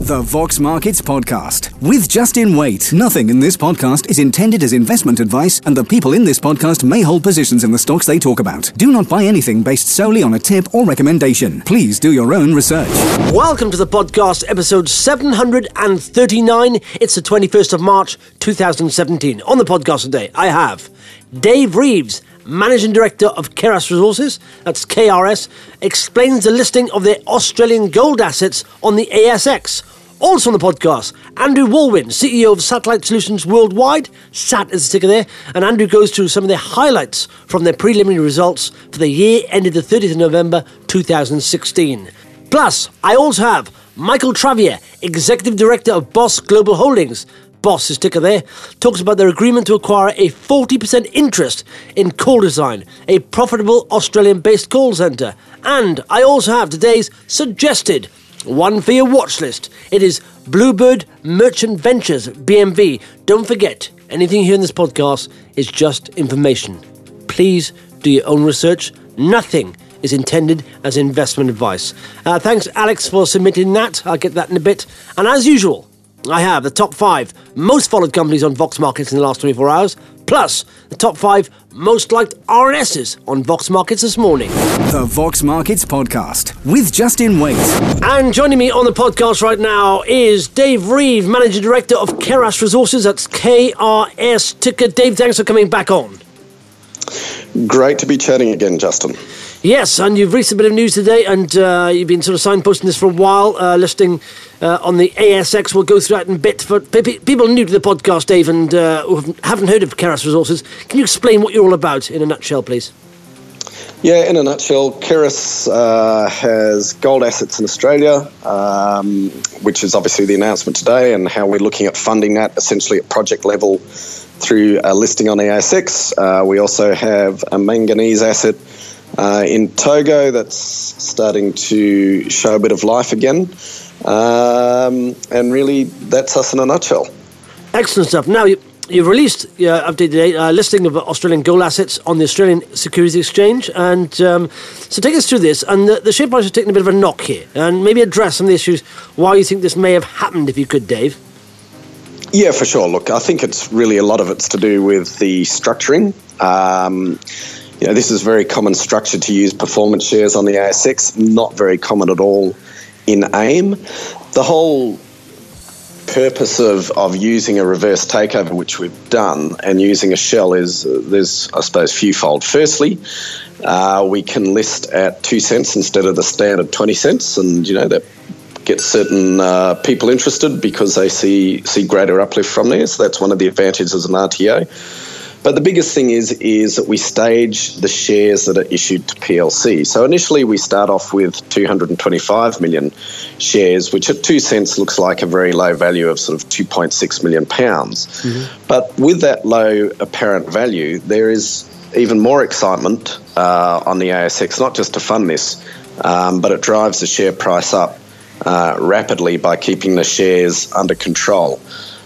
The Vox Markets Podcast with Justin Waite. Nothing in this podcast is intended as investment advice, and the people in this podcast may hold positions in the stocks they talk about. Do not buy anything based solely on a tip or recommendation. Please do your own research. Welcome to the podcast, episode 739. It's the 21st of March, 2017. On the podcast today, I have Dave Reeves, Managing Director of Keras Resources, that's KRS, explains the listing of their Australian gold assets on the ASX. Also on the podcast, Andrew Walwyn, CEO of Satellite Solutions Worldwide, SAT is the ticker there, and Andrew goes through some of their highlights from their preliminary results for the year ended the 30th of November 2016. Plus, I also have Michael Travier, Executive Director of Boss Global Holdings. Boss is ticker there, talks about their agreement to acquire a 40% interest in Call Design, a profitable Australian-based call centre. And I also have today's suggested one for your watch list. It is Bluebird Merchant Ventures, BMV. Don't forget, anything here in this podcast is just information. Please do your own research. Nothing is intended as investment advice. Thanks, Alex, for submitting that. I'll get that in a bit. And as usual, I have the top 5 most followed companies on Vox Markets in the last 24 hours, plus the top 5 most liked RNSs on Vox Markets this morning. The Vox Markets Podcast with Justin Waite. And joining me on the podcast right now is Dave Reeves, Managing Director of Keras Resources. That's KRS ticker. Dave, thanks for coming back on. Great to be chatting again, Justin. Yes, and you've released a bit of news today, and you've been sort of signposting this for a while, listing on the ASX. We'll go through that in a bit. For people new to the podcast, Dave, and who haven't heard of Keras Resources, can you explain what you're all about in a nutshell, please? Yeah, in a nutshell, Keras has gold assets in Australia, which is obviously the announcement today, and how we're looking at funding that essentially at project level through a listing on the ASX. We also have a manganese asset in Togo that's starting to show a bit of life again. And really, that's us in a nutshell. Excellent stuff. Now, you've released your updated listing of Australian gold assets on the Australian Securities Exchange. And so take us through this. And the share price has taken a bit of a knock here. And maybe address some of the issues, why you think this may have happened, if you could, Dave. Yeah, for sure. Look, I think it's really a lot of it's to do with the structuring. This is very common structure to use performance shares on the ASX, not very common at all in AIM. The whole purpose of using a reverse takeover, which we've done, and using a shell is, there's, I suppose, fewfold. Firstly, we can list at 2 cents instead of the standard 20 cents, and, that gets certain people interested because they see greater uplift from there. So that's one of the advantages of an RTA. But the biggest thing is that we stage the shares that are issued to PLC. So initially we start off with 225 million shares, which at 2 cents looks like a very low value of sort of 2.6 million pounds. Mm-hmm. But with that low apparent value, there is even more excitement on the ASX, not just to fund this, but it drives the share price up rapidly by keeping the shares under control.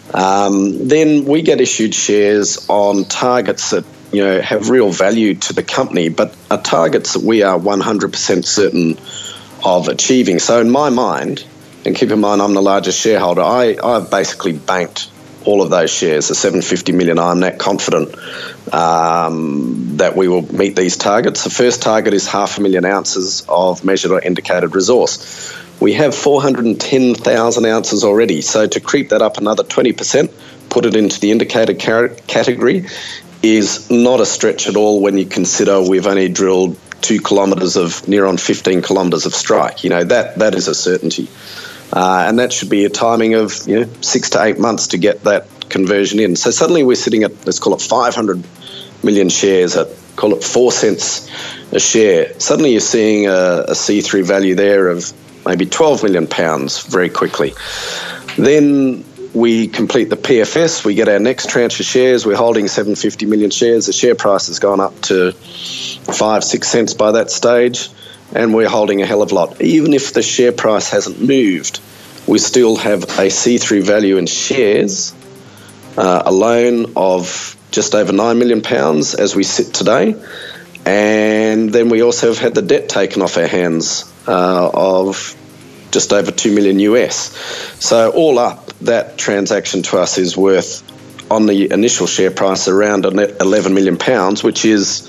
Then we get issued shares on targets that, have real value to the company, but are targets that we are 100% certain of achieving. So in my mind, and keep in mind I'm the largest shareholder, I've basically banked all of those shares, the 750 million. I'm that confident that we will meet these targets. The first target is 500,000 ounces of measured or indicated resource. We have 410,000 ounces already, so to creep that up another 20%, put it into the indicated category, is not a stretch at all when you consider we've only drilled 2 kilometres of near on 15 kilometres of strike. That is a certainty. And that should be a timing of 6 to 8 months to get that conversion in. So suddenly we're sitting at, let's call it 500 million shares at, call it 4 cents a share. Suddenly you're seeing a see-through value there of maybe 12 million pounds very quickly. Then we complete the PFS, we get our next tranche of shares, we're holding 750 million shares, the share price has gone up to 5-6 cents by that stage, and we're holding a hell of a lot. Even if the share price hasn't moved, we still have a see-through value in shares alone of just over 9 million pounds as we sit today. And then we also have had the debt taken off our hands of just over $2 million US. So all up, that transaction to us is worth, on the initial share price, around £11 million, which is,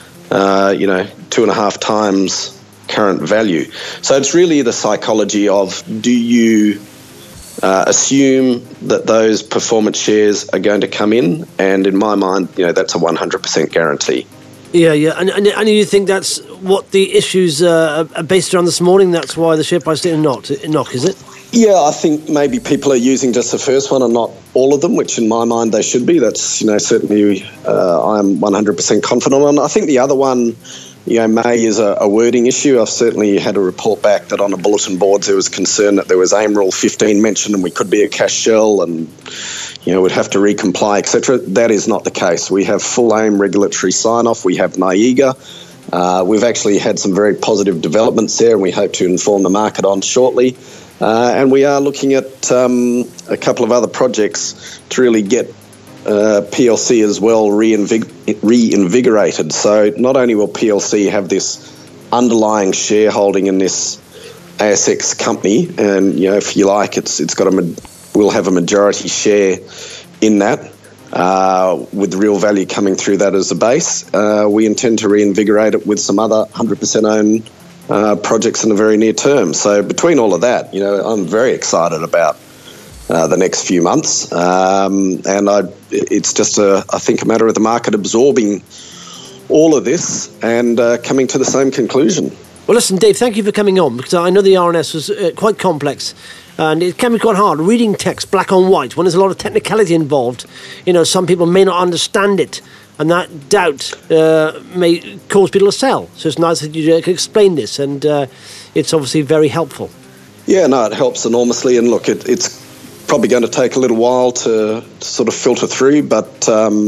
2.5 times current value. So it's really the psychology of, do you assume that those performance shares are going to come in? And in my mind, that's a 100% guarantee. Yeah. And you think that's what the issues are based around this morning? That's why the share price didn't knock, is it? Yeah, I think maybe people are using just the first one and not all of them, which in my mind they should be. That's, certainly I'm 100% confident on. I think the other one, May is a wording issue. I've certainly had a report back that on the bulletin boards there was concern that there was AIM Rule 15 mentioned and we could be a cash shell and, would have to recomply, etc. That is not the case. We have full AIM regulatory sign-off. We have NAIGA. We've actually had some very positive developments there and we hope to inform the market on shortly. And we are looking at a couple of other projects to really get PLC as well reinvigorated. So not only will PLC have this underlying shareholding in this ASX company, and if you like, we'll have a majority share in that, with the real value coming through that as a base. We intend to reinvigorate it with some other 100% owned projects in the very near term. So between all of that, I'm very excited about the next few months, and it's just I think a matter of the market absorbing all of this and coming to the same conclusion. Well, listen, Dave, thank you for coming on, because I know the RNS was quite complex and it can be quite hard reading text black on white when there's a lot of technicality involved. Some people may not understand it, and that doubt may cause people to sell. So it's nice that you can explain this, and it's obviously very helpful. Yeah, no, it helps enormously, and look, it's probably going to take a little while to sort of filter through, but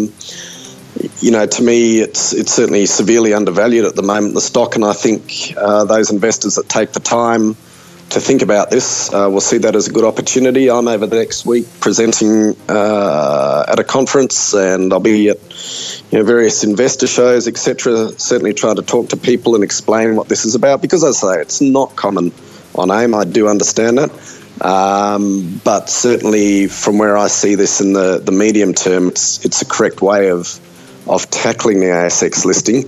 to me it's certainly severely undervalued at the moment, the stock, and I think those investors that take the time to think about this will see that as a good opportunity. I'm over the next week presenting at a conference, and I'll be at various investor shows, etc., certainly trying to talk to people and explain what this is about, because as I say, it's not common on AIM. I do understand that. But certainly from where I see this in the medium term, it's a correct way of tackling the ASX listing.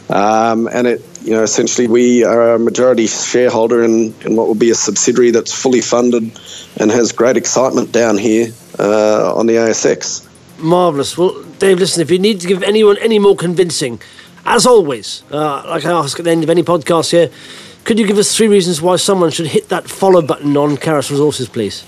And it, essentially we are a majority shareholder in what will be a subsidiary that's fully funded and has great excitement down here on the ASX. Marvellous. Well, Dave, listen, if you need to give anyone any more convincing, as always, like I ask at the end of any podcast here, could you give us 3 reasons why someone should hit that follow button on Caris Resources, please?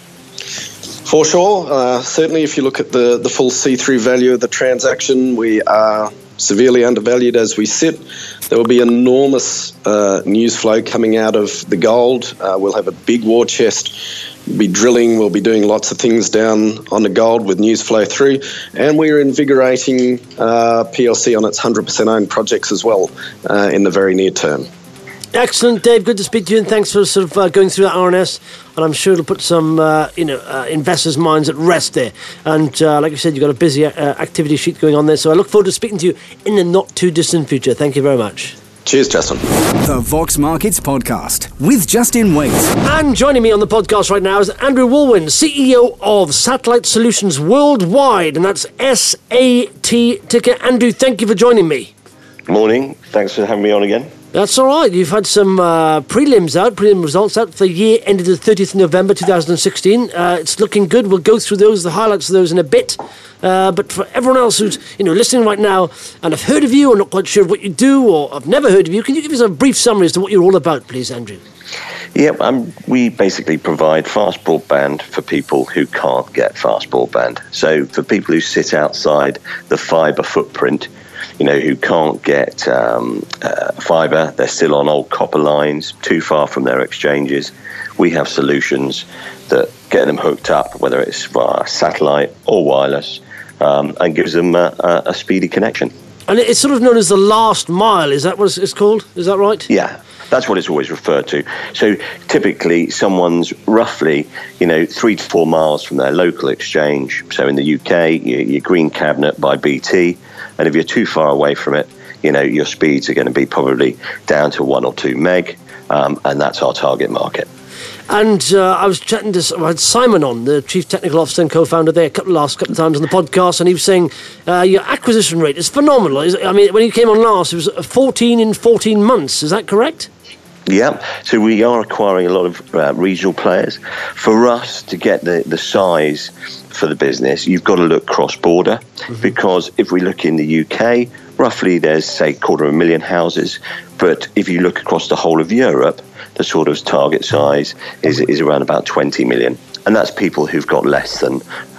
For sure. Certainly, if you look at the full see-through value of the transaction, we are severely undervalued as we sit. There will be enormous news flow coming out of the gold. We'll have a big war chest. We'll be drilling. We'll be doing lots of things down on the gold with news flow through. And we're invigorating PLC on its 100% owned projects as well in the very near term. Excellent, Dave. Good to speak to you, and thanks for sort of going through that RNS. And I'm sure it'll put some, investors' minds at rest there. And like you said, you've got a busy activity sheet going on there. So I look forward to speaking to you in the not too distant future. Thank you very much. Cheers, Justin. The Vox Markets Podcast with Justin Waite. And joining me on the podcast right now is Andrew Woolwin, CEO of Satellite Solutions Worldwide, and that's SAT ticker. Andrew, thank you for joining me. Morning. Thanks for having me on again. That's all right. You've had some prelim results out for the year ended the 30th of November 2016. It's looking good. We'll go through those, the highlights of those in a bit. But for everyone else who's listening right now and have heard of you or not quite sure what you do or have never heard of you, can you give us a brief summary as to what you're all about, please, Andrew? Yeah, we basically provide fast broadband for people who can't get fast broadband. So for people who sit outside the fibre footprint, who can't get fibre, they're still on old copper lines, too far from their exchanges. We have solutions that get them hooked up, whether it's via satellite or wireless, and gives them a speedy connection. And it's sort of known as the last mile, is that what it's called? Is that right? Yeah, that's what it's always referred to. So typically someone's roughly, 3 to 4 miles from their local exchange. So in the UK, your Green Cabinet by BT. And if you're too far away from it, your speeds are going to be probably down to 1 or 2 meg, and that's our target market. And I was chatting to I had Simon on, the Chief Technical Officer and co-founder there, last couple of times on the podcast, and he was saying your acquisition rate is phenomenal. I mean, when you came on last, it was 14 in 14 months. Is that correct? Yeah, so we are acquiring a lot of regional players. For us to get the size for the business, you've got to look cross-border, because if we look in the UK, roughly there's, say, 250,000 houses, but if you look across the whole of Europe, the sort of target size is around about 20 million. And that's people who've got less than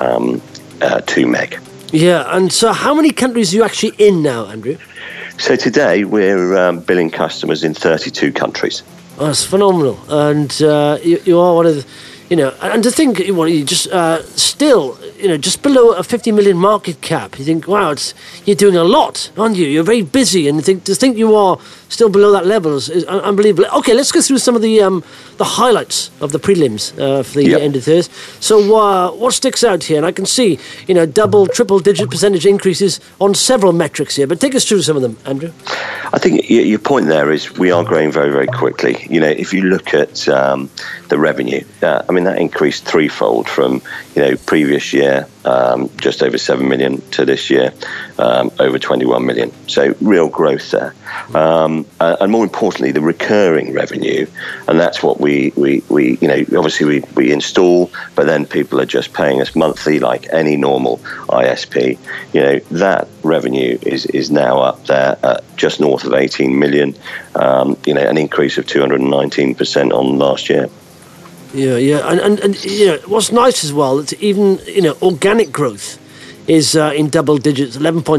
2 meg. Yeah, and so how many countries are you actually in now, Andrew? So today we're billing customers in 32 countries. Oh, that's phenomenal. And you are one of the, and to think, you just still, just below a 50 million market cap, you think, wow, you're doing a lot, aren't you? You're very busy, and to think you are still below that level is unbelievable. Okay, let's go through some of the highlights of the prelims for the end of Thursday. So what sticks out here? And I can see, double, triple-digit percentage increases on several metrics here, but take us through some of them, Andrew. I think your point there is we are growing very, very quickly. If you look at the revenue, that increased threefold from, previous year, just over 7 million to this year, over 21 million. So real growth there. And more importantly, the recurring revenue, and that's what we obviously we install, but then people are just paying us monthly like any normal ISP. That revenue is now up there at just north of 18 million, an increase of 219% on last year. Yeah, and what's nice as well, it's even organic growth is in double digits,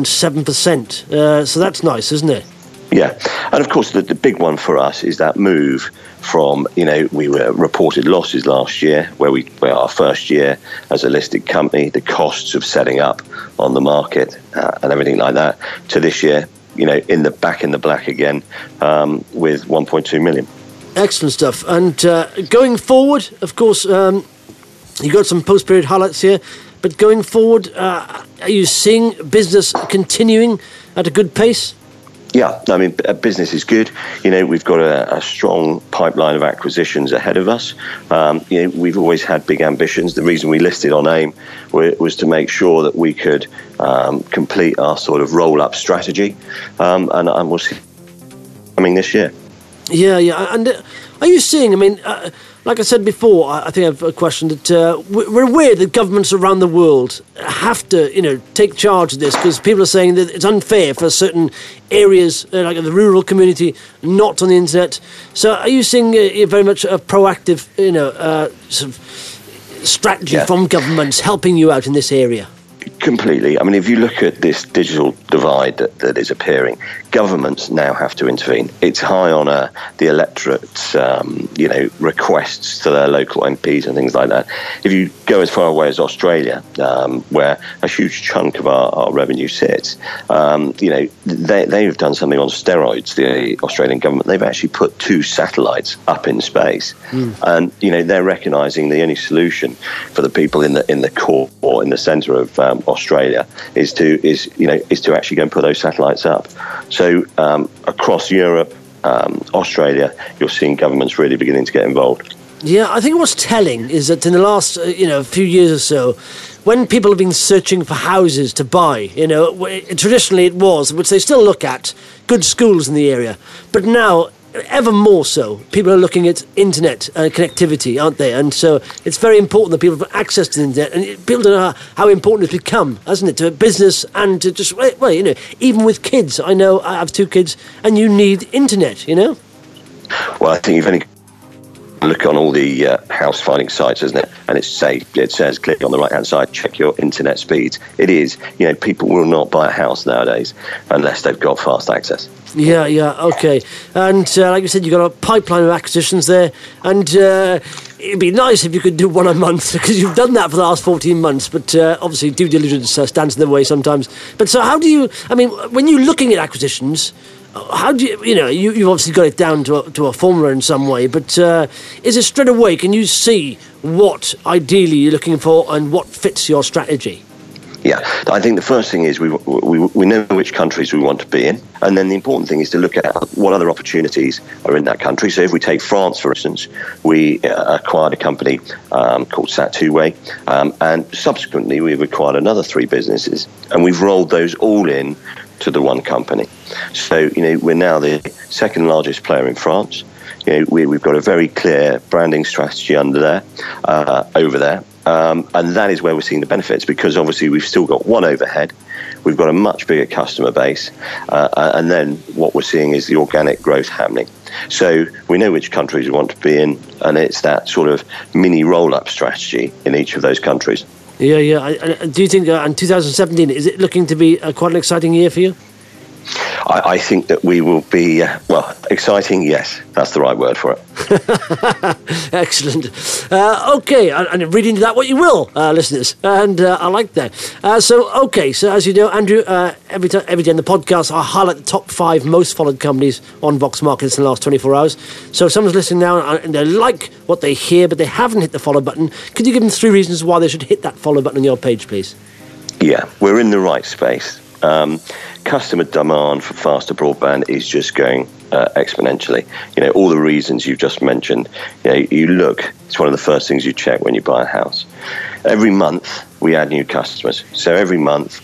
11.7%. So that's nice, isn't it? Yeah, and of course the big one for us is that move from we were reported losses last year, where our first year as a listed company, the costs of setting up on the market and everything like that, to this year, in the black again, with 1.2 million. Excellent stuff. And going forward, of course, you got some post-period highlights here, but going forward, are you seeing business continuing at a good pace? Yeah, business is good. We've got a strong pipeline of acquisitions ahead of us. We've always had big ambitions. The reason we listed on AIM was to make sure that we could complete our sort of roll-up strategy, and we'll see coming this year. Yeah. And are you seeing, like I said before, I think I have a question that we're aware that governments around the world have to, take charge of this, because people are saying that it's unfair for certain areas, like the rural community, not on the internet. So are you seeing very much a proactive, sort of strategy from governments helping you out in this area? Completely. If you look at this digital divide that is appearing, governments now have to intervene. It's high on the electorate's, requests to their local MPs and things like that. If you go as far away as Australia, where a huge chunk of our revenue sits, they've done something on steroids, the Australian government. They've actually put 2 satellites up in space. And, they're recognising the only solution for the people in the core or in the centre of Australia is to actually go and put those satellites up. So across Europe, Australia, you're seeing governments really beginning to get involved. Yeah, I think what's telling is that in the last few years or so, when people have been searching for houses to buy, traditionally it was, which they still look at, good schools in the area, but now ever more so, people are looking at internet connectivity, aren't they? And so it's very important that people have access to the internet, and people don't know how important it's become, hasn't it, to business and to just, even with kids. I know I have 2 kids, and you need internet, Well, I think you've only look on all the house finding sites, isn't it? And it says click on the right hand side, check your internet speeds. It is, people will not buy a house nowadays unless they've got fast access. Yeah, okay. And like you said, you've got a pipeline of acquisitions there, and it'd be nice if you could do one a month, because you've done that for the last 14 months, but obviously due diligence stands in the way sometimes. But so how do you, when you're looking at acquisitions, how do you've obviously got it down to a formula in some way, but is it straight away, can you see what ideally you're looking for and what fits your strategy? Yeah, I think the first thing is we know which countries we want to be in, and then the important thing is to look at what other opportunities are in that country. So if we take France, for instance, we acquired a company called Sat2Way, and subsequently we've acquired another 3 businesses, and we've rolled those all in to the one company. So, we're now the second largest player in France. We've got a very clear branding strategy over there. And that is where we're seeing the benefits, because obviously we've still got one overhead, we've got a much bigger customer base, and then what we're seeing is the organic growth happening. So we know which countries we want to be in, and it's that sort of mini roll-up strategy in each of those countries. Yeah. Do you think in 2017, is it looking to be quite an exciting year for you? I think that we will be, exciting, yes, that's the right word for it. Excellent. Okay, and read into that what you will, listeners, and I like that. So as you know, Andrew, every day in the podcast, I highlight the top 5 most followed companies on Vox Markets in the last 24 hours. So if someone's listening now and they like what they hear, but they haven't hit the follow button, could you give them 3 reasons why they should hit that follow button on your page, please? Yeah, we're in the right space. Customer demand for faster broadband is just going exponentially. All the reasons you've just mentioned. You look, it's one of the first things you check when you buy a house. Every month we add new customers. So every month,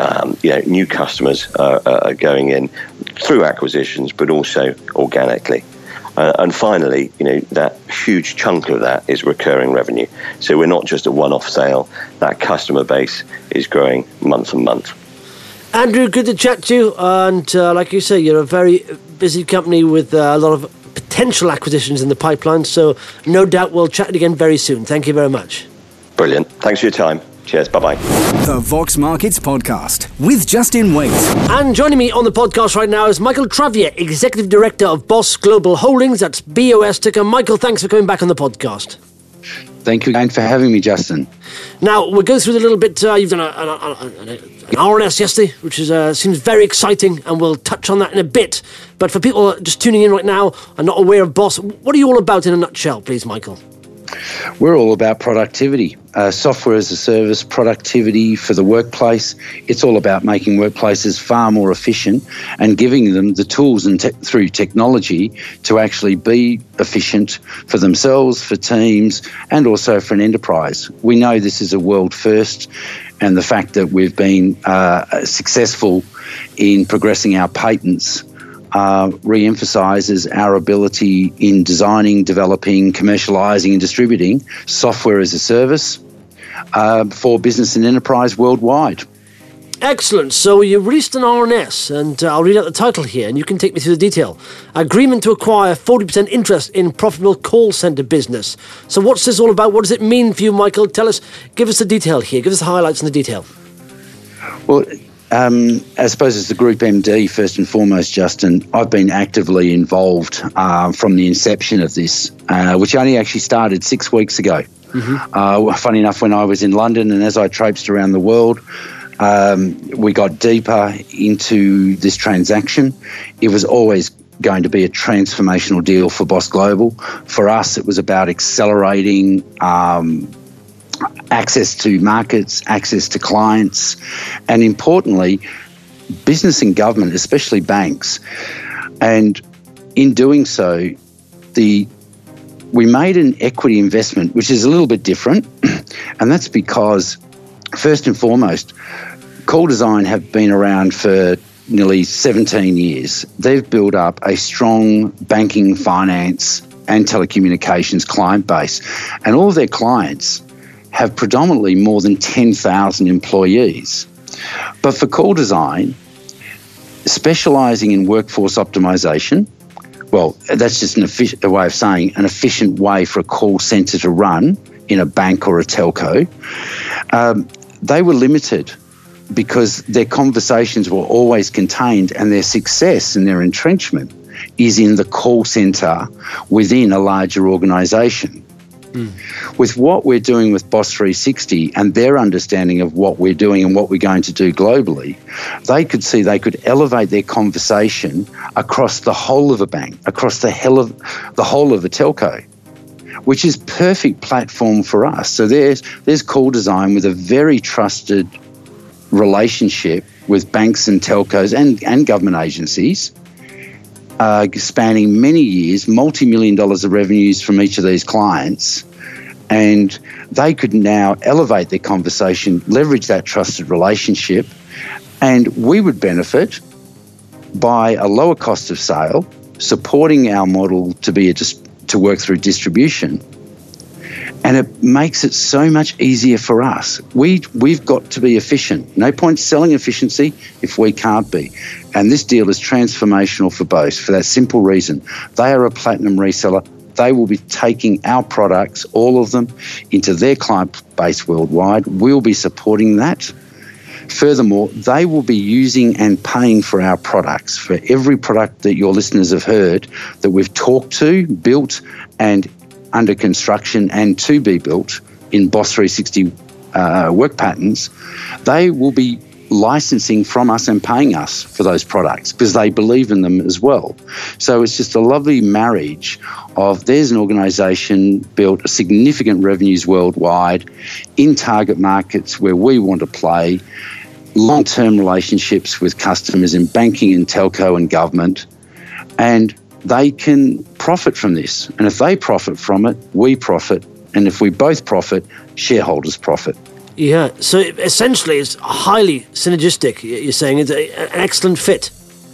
new customers are going in through acquisitions, but also organically. And finally, that huge chunk of that is recurring revenue. So we're not just a one-off sale. That customer base is growing month on month. Andrew, good to chat to you, and like you say, you're a very busy company with a lot of potential acquisitions in the pipeline, so no doubt we'll chat again very soon. Thank you very much. Brilliant. Thanks for your time. Cheers. Bye-bye. The Vox Markets Podcast with Justin Waite. And joining me on the podcast right now is Michael Travier, Executive Director of Boss Global Holdings. That's BOS ticker. Michael, thanks for coming back on the podcast. Thank you again for having me, Justin. Now, we'll go through a little bit. You've done an RNS yesterday, which seems very exciting, and we'll touch on that in a bit. But for people just tuning in right now and not aware of Boss, what are you all about in a nutshell, please, Michael? We're all about productivity, software as a service, productivity for the workplace. It's all about making workplaces far more efficient and giving them the tools and through technology to actually be efficient for themselves, for teams, and also for an enterprise. We know this is a world first, and the fact that we've been successful in progressing our patents re-emphasises our ability in designing, developing, commercialising and distributing software as a service for business and enterprise worldwide. Excellent. So you released an RNS, and I'll read out the title here, and you can take me through the detail. Agreement to acquire 40% interest in profitable call centre business. So what's this all about? What does it mean for you, Michael? Give us the detail here. Give us the highlights and the detail. Well, I suppose as the Group MD, first and foremost, Justin, I've been actively involved from the inception of this, which only actually started 6 weeks ago. Mm-hmm. Funny enough, when I was in London and as I traipsed around the world, we got deeper into this transaction. It was always going to be a transformational deal for Boss Global. For us, it was about accelerating access to markets, access to clients, and importantly, business and government, especially banks. And in doing so, we made an equity investment, which is a little bit different, and that's because, first and foremost, Call Design have been around for nearly 17 years. They've built up a strong banking, finance, and telecommunications client base, and all of their clients have predominantly more than 10,000 employees. But for Call Design, specialising in workforce optimisation, well, that's just a way of saying an efficient way for a call centre to run in a bank or a telco, they were limited because their conversations were always contained, and their success and their entrenchment is in the call centre within a larger organisation. With what we're doing with Boss 360 and their understanding of what we're doing and what we're going to do globally, they could see they could elevate their conversation across the whole of a bank, across the whole of a telco, which is perfect platform for us. So there's Call Design with a very trusted relationship with banks and telcos and government agencies, spanning many years, multi-million dollars of revenues from each of these clients, and they could now elevate their conversation, leverage that trusted relationship, and we would benefit by a lower cost of sale, supporting our model to work through distribution. And it makes it so much easier for us. We've got to be efficient. No point selling efficiency if we can't be. And this deal is transformational for both for that simple reason. They are a platinum reseller. They will be taking our products, all of them, into their client base worldwide. We'll be supporting that. Furthermore, they will be using and paying for our products, for every product that your listeners have heard that we've talked to, built, and under construction and to be built in Boss 360 work patterns. They will be licensing from us and paying us for those products because they believe in them as well. So it's just a lovely marriage of there's an organisation built significant revenues worldwide in target markets where we want to play, long-term relationships with customers in banking and telco and government, and they can profit from this. And if they profit from it, we profit. And if we both profit, shareholders profit. Yeah, so essentially it's highly synergistic, you're saying. It's an excellent fit.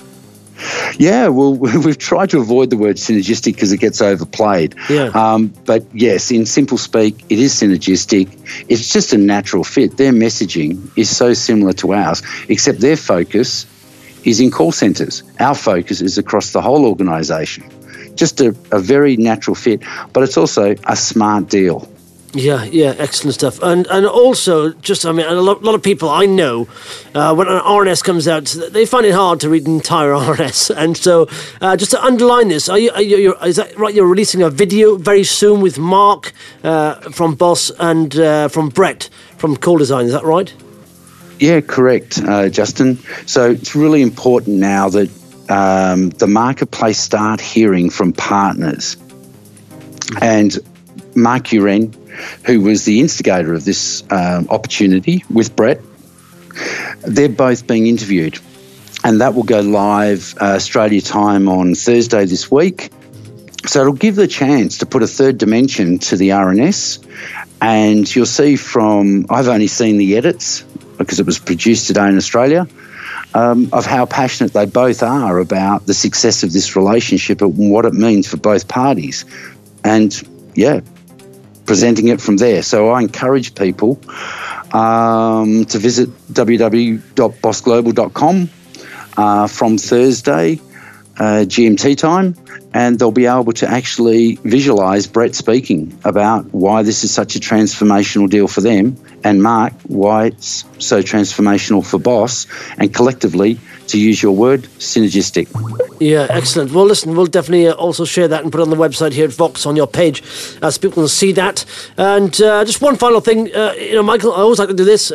Yeah, well, we've tried to avoid the word synergistic because it gets overplayed. Yeah. But yes, in simple speak, it is synergistic. It's just a natural fit. Their messaging is so similar to ours, except their focus is in call centres. Our focus is across the whole organisation. Just a very natural fit, but it's also a smart deal. Yeah, excellent stuff. And also, a lot of people I know, when an RNS comes out, they find it hard to read an entire RNS. And so, just to underline this, is that right? You're releasing a video very soon with Mark from Boss and from Brett from Call Design. Is that right? Yeah, correct, Justin. So it's really important now that the marketplace start hearing from partners. And Mark Uren, who was the instigator of this opportunity with Brett, they're both being interviewed. And that will go live Australia time on Thursday this week. So it'll give the chance to put a third dimension to the RNS. And you'll see I've only seen the edits because it was produced today in Australia, of how passionate they both are about the success of this relationship and what it means for both parties. And, yeah, presenting it from there. So I encourage people to visit www.bossglobal.com from Thursday, GMT time, and they'll be able to actually visualise Brett speaking about why this is such a transformational deal for them, and Mark, why it's so transformational for Boss, and collectively, to use your word, synergistic. Yeah, excellent. Well, listen, we'll definitely also share that and put it on the website here at Vox on your page so people can see that. And just one final thing, Michael, I always like to do this,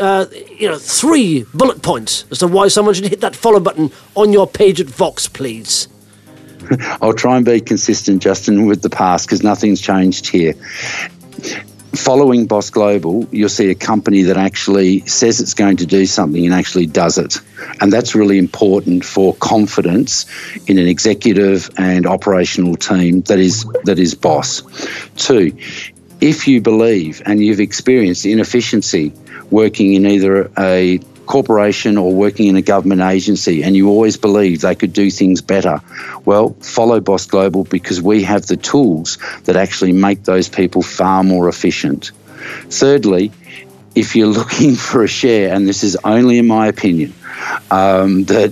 3 bullet points as to why someone should hit that follow button on your page at Vox, please. I'll try and be consistent, Justin, with the past because nothing's changed here. Following Boss Global, you'll see a company that actually says it's going to do something and actually does it. And that's really important for confidence in an executive and operational team that is Boss. 2, if you believe and you've experienced inefficiency working in either a corporation or working in a government agency and you always believe they could do things better, well, follow Boss Global because we have the tools that actually make those people far more efficient. Thirdly, if you're looking for a share, and this is only in my opinion, my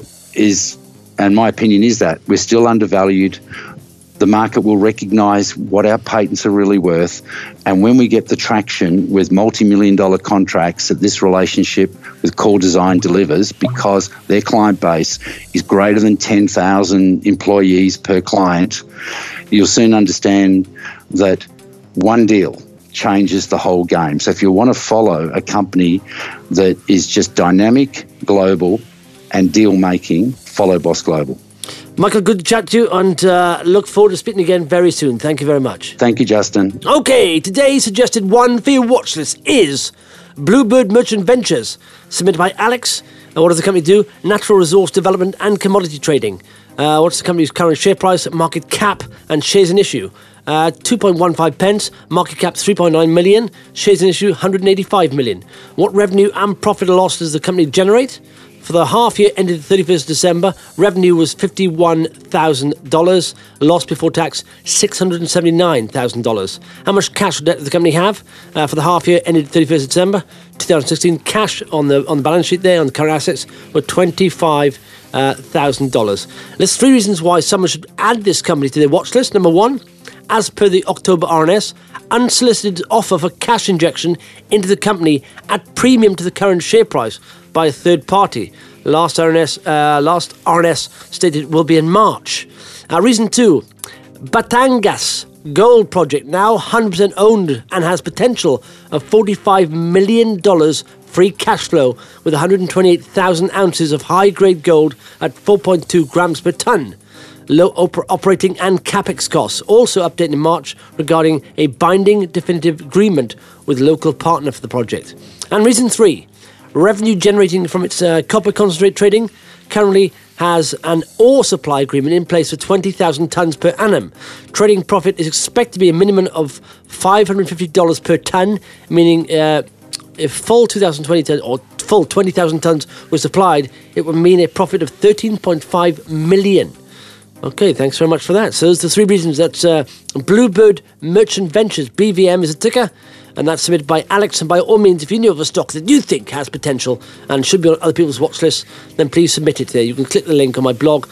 opinion is that we're still undervalued. The market will recognise what our patents are really worth. And when we get the traction with multi-million-dollar contracts that this relationship with Call Design delivers, because their client base is greater than 10,000 employees per client, you'll soon understand that one deal changes the whole game. So if you want to follow a company that is just dynamic, global, and deal-making, follow Boss Global. Michael, good to chat to you, and look forward to speaking again very soon. Thank you very much. Thank you, Justin. Okay, today's suggested one for your watch list is Bluebird Merchant Ventures, submitted by Alex. And what does the company do? Natural resource development and commodity trading. What's the company's current share price, market cap, and shares in issue? 2.15 pence, market cap 3.9 million, shares in issue 185 million. What revenue and profit or loss does the company generate? For the half year ended 31st December, revenue was $51,000, loss before tax $679,000. How much cash or debt does the company have? For the half year ended 31st December 2016, cash on the balance sheet there, on the current assets, were $25,000. There's 3 reasons why someone should add this company to their watch list. Number 1, as per the October RNS, unsolicited offer for cash injection into the company at premium to the current share price by a third party. Last RNS stated it will be in March. Reason 2, Batangas gold project, now 100% owned and has potential of $45 million free cash flow with 128,000 ounces of high-grade gold at 4.2 grams per tonne. Low operating and capex costs. Also updated in March regarding a binding definitive agreement with local partner for the project. And reason 3, revenue generating from its copper concentrate trading, currently has an ore supply agreement in place for 20,000 tonnes per annum. Trading profit is expected to be a minimum of $550 per tonne, meaning if full 2020 tonnes or full 20,000 tonnes were supplied, it would mean a profit of $13.5 million. Okay, thanks very much for that. So those are the 3 reasons that Bluebird Merchant Ventures, BVM is a ticker, and that's submitted by Alex. And by all means, if you know of a stock that you think has potential and should be on other people's watch lists, then please submit it there. You can click the link on my blog,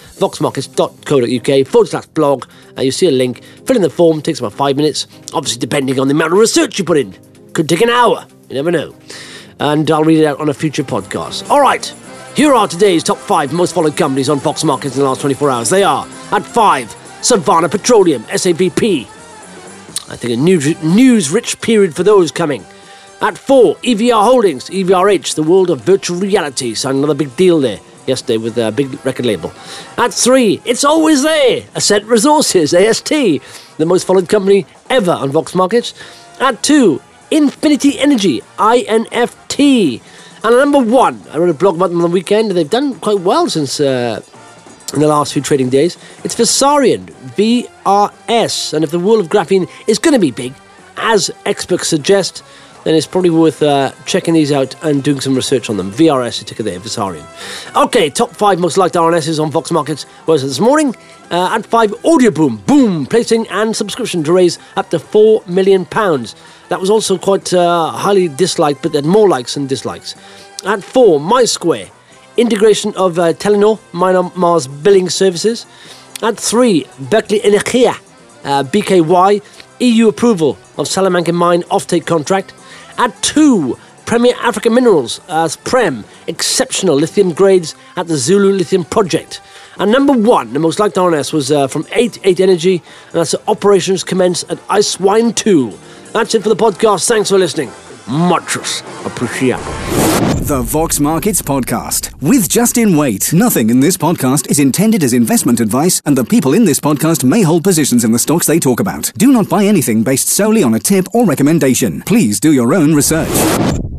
voxmarkets.co.uk/blog, and you see a link. Fill in the form, takes about 5 minutes, obviously depending on the amount of research you put in. Could take an hour, you never know. And I'll read it out on a future podcast. All right. Here are today's top 5 most followed companies on Fox Markets in the last 24 hours. They are, at 5, Savannah Petroleum, SABP. I think a news-rich period for those coming. At 4, EVR Holdings, EVRH, the world of virtual reality. Signed another big deal there yesterday with a big record label. At 3, it's always there, Ascent Resources, AST, the most followed company ever on Fox Markets. At 2, Infinity Energy, INFT. And at number 1, I wrote a blog about them on the weekend. They've done quite well since in the last few trading days. It's Visarion, VRS. And if the world of graphene is going to be big, as experts suggest, then it's probably worth checking these out and doing some research on them. VRS, the ticker there, Visarion. Okay, top 5 most liked RNSs on Fox Markets was this morning. At 5, Audioboom, placing and subscription to raise up to £4 million. That was also quite highly disliked, but they had more likes than dislikes. At 4, MySquare, integration of Telenor, Myanmar's billing services. At 3, Berkeley Energia, BKY, EU approval of Salamanca mine offtake contract. At 2, Premier African Minerals, PREM, exceptional lithium grades at the Zulu Lithium Project. And number 1, the most liked RNS, was from 8 Energy, and that's operations commence at Icewine 2. That's it for the podcast. Thanks for listening. Muchos appreciado. The Vox Markets Podcast with Justin Waite. Nothing in this podcast is intended as investment advice, and the people in this podcast may hold positions in the stocks they talk about. Do not buy anything based solely on a tip or recommendation. Please do your own research.